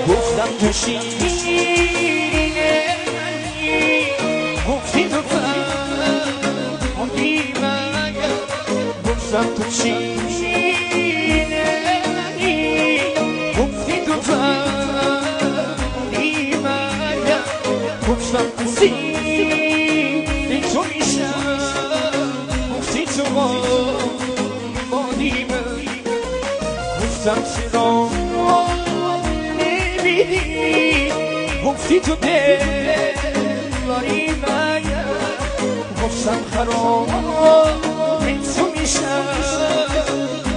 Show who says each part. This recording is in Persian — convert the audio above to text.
Speaker 1: گفتم تو شیرینه منی گفتی تو فهمیدی من گفتم تو شیرینه منی گفتی تو فهمیدی من گفتم تو سیری تو میشم گفتی تو مادی من گفتم چرا نمیدی گفتی تو دلاری من گفتم خراب تو میشم